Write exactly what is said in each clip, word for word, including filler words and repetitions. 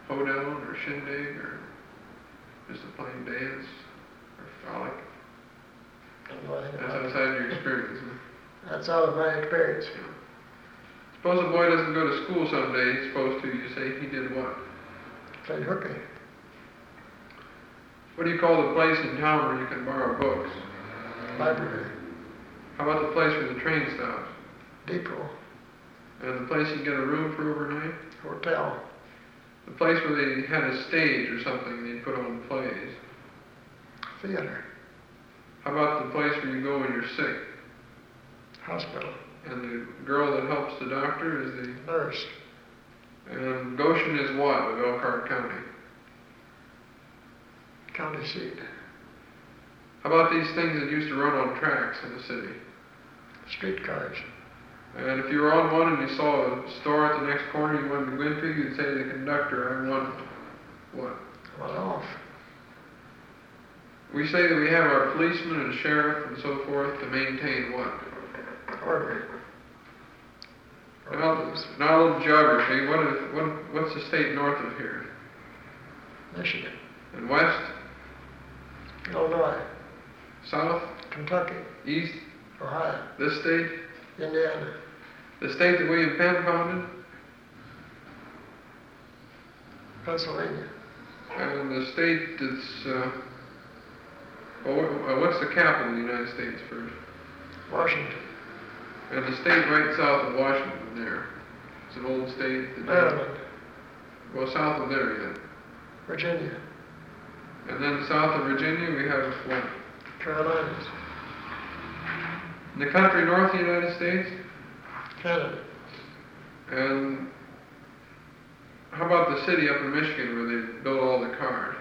hoedown or shindig or just a plain dance or frolic? That's outside your experience, huh? That's out of my experience. Yeah. Suppose a boy doesn't go to school someday, he's supposed to, you say he did what? Played hooky. What do you call the place in town where you can borrow books? Library. How about the place where the train stops? Depot. And the place you get a room for overnight? Hotel. The place where they had a stage or something they put on plays? Theater. How about the place where you go when you're sick? Hospital. And the girl that helps the doctor is the... Nurse. And Goshen is what of Elkhart County? County seat. How about these things that used to run on tracks in the city? Streetcars. And if you were on one and you saw a store at the next corner you wanted to go into, you'd say to the conductor, I want what? Well off. We say that we have our policemen and sheriff and so forth to maintain what? Order. Now, now a little geography. What is, what, what's the state north of here? Michigan. And west? Illinois. South? Kentucky. East? Ohio. This state? Indiana. The state that William Penn founded? Pennsylvania. And the state that's, uh, well, what's the capital of the United States first? Washington. And the state right south of Washington there. It's an old state. That Maryland. Well, south of there yet. Virginia. And then south of Virginia we have what? Carolinas. In the country north of the United States? Canada. And how about the city up in Michigan where they built all the cars?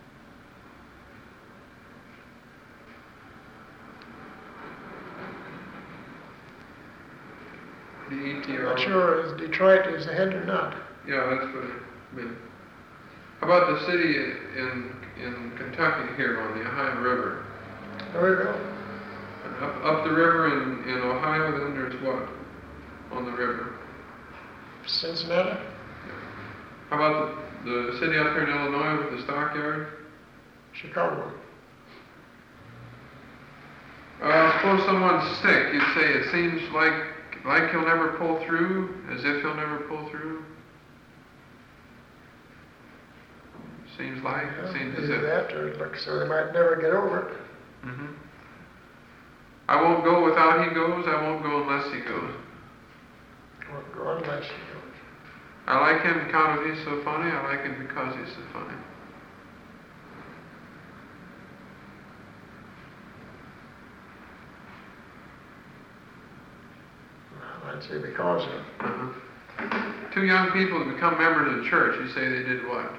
The E T R. I'm not sure if Detroit is ahead or not. Yeah, that's what I meant. How about the city in in Kentucky here on the Ohio River? There we go. And up, up the river in, in Ohio, then there's what on the river? Cincinnati. How about the, the city up here in Illinois with the stockyard? Chicago. Uh, suppose someone's sick, you'd say it seems like like he'll never pull through, as if he'll never pull through. Seems like, Yeah, it seems as either if. that or it looks so they might never get over it. Mm-hmm. I won't go without he goes, I won't go unless he goes. Won't go unless he goes. I like him because he's so funny, I like him because he's so funny. Well, I'd say because of. Uh-huh. Two young people who become members of the church, you say they did what?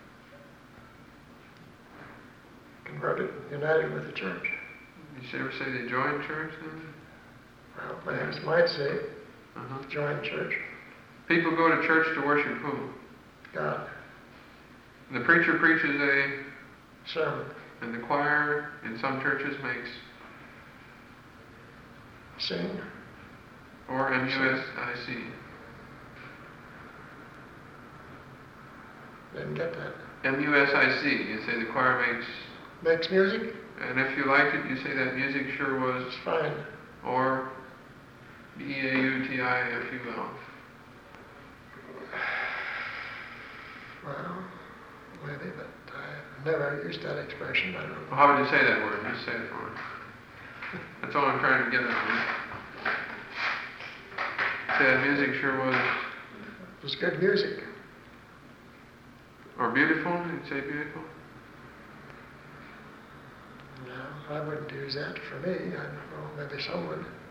Converted, united with the church. You ever say they joined church then? Well, perhaps might say, Uh-huh. join church. People go to church to worship who? God. The preacher preaches a, Sermon. and the choir in some churches makes, Sing. or M U S I C. Didn't get that. M U S I C, you say the choir makes, Makes music? and if you liked it, you say that music sure was, It's fine. or B A U T I F U L. Well, maybe, but I've never used that expression. I don't know. Well, how would you say that word? Just say it for me. That's all I'm trying to get at. Say that music sure was, It was good music. or beautiful, you'd say beautiful? No, I wouldn't use that for me. I don't know, maybe some would.